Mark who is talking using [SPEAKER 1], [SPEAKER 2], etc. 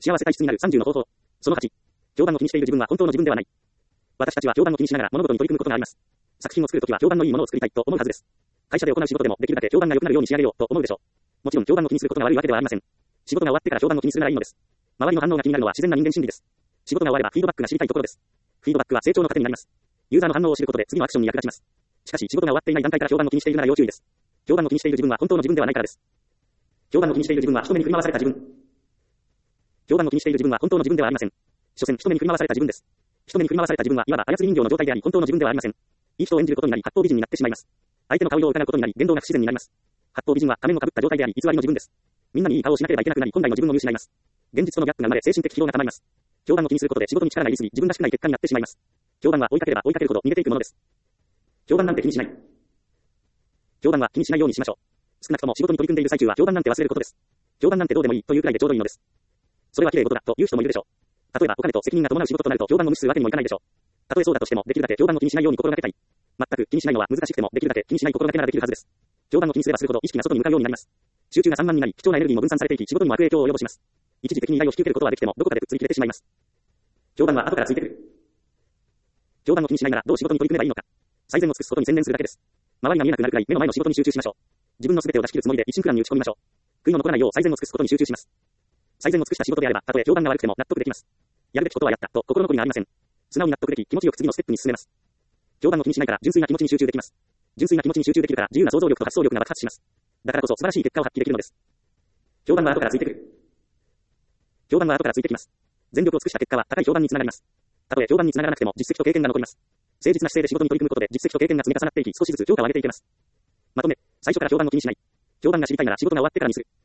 [SPEAKER 1] 幸せ体質になる30の方法。その8。評判を気にしている自分は本当の自分ではない。私たちは評判を気にしながら物事に取り組むことがあります。作品を作るときは評判のいいものを作りたいと思うはずです。会社で行う仕事でもできるだけ評判が良くなるように仕上げようと思うでしょう。もちろん評判を気にすることが悪いわけではありません。仕事が終わってから評判を気にするならいいのです。周りの反応が気になるのは自然な人間心理です。仕事が終わればフィードバックが知りたいところです。フィードバックは成長の糧になります。ユーザーの反応を知ることで次のアクションに役立ちます。しかし仕事が終わっていない段階から評判を気にしているなら要注意です。評判を気にしている自分は本当の自分ではないからです。評判を気にしている自分は人目に振り回された自分。評判を気にしている自分は本当の自分ではありません。所詮人目に振り回された自分です。人目に振り回された自分はいわば操り人形の状態であり本当の自分ではありません。いい人を演じることになり八方美人になってしまいます。相手の顔色を伺うことになり言動が不自然になります。八方美人は仮面をかぶった状態であり偽りの自分です。みんなにいい顔をしなければいけなくなり本来の自分を見失います。現実とのギャップが生まれ精神的疲労がたまります。評判を気にすることで仕事に力が入りすぎ自分らしくない結果になってしまいます。評判は追いかければ追いかけるほど逃げていくものです。評判なんて気にしない。評判は気にしないようにしましょう。少なくとも仕事に取り組んでいる最中は評判なんて忘れることです。評判なんてどうでもいいというくらいでちょうどいいのです。それは綺麗事だという人もいるでしょう。例えばお金と責任が伴う仕事となると評判を無視するわけにもいかないでしょう。たとえそうだとしてもできるだけ評判を気にしないように心がけたい。全く気にしないのは難しくてもできるだけ気にしない心がけならできるはずです。評判を気にすればするほど意識が外に向かうようになります。集中が散漫になり貴重なエネルギーも分散されていき仕事にも悪影響を及ぼします。一時的に依頼を引き受けることはできてもどこかでくっつり切れてしまいます。評判は後からついてくる。評判を気にしないならどう仕事に取り組めばいいのか。最善を尽くすことに専念するだけです。周りが見えなくなるくらい目の前の仕事に集中しましょう。自分の全てを出し切るつもりで一心不乱に打ち込みましょう。悔いの残らないよう最善を尽くすことに集中します。最善を尽くした仕事であればたとえ評判が悪くても納得できます。やるべきことはやったと心残りがありません。素直に納得でき気持ちよく次のステップに進めます。評判を気にしないから純粋な気持ちに集中できます。純粋な気持ちに集中できるから自由な想像力と発想力が爆発します。だからこそ素晴らしい結果を発揮できるのです。評判は後からついてくる。評判は後からついてきます。全力を尽くした結果は高い評判につながります。たとえ評判につながらなくても実績と経験が残ります。誠実な姿勢で仕事に取り組むことで実績と経験が積み重なっていき少しずつ評価を上げていけます。まとめ、最初から評判を気にしない。評判が知りたいなら仕事が終わってからにする。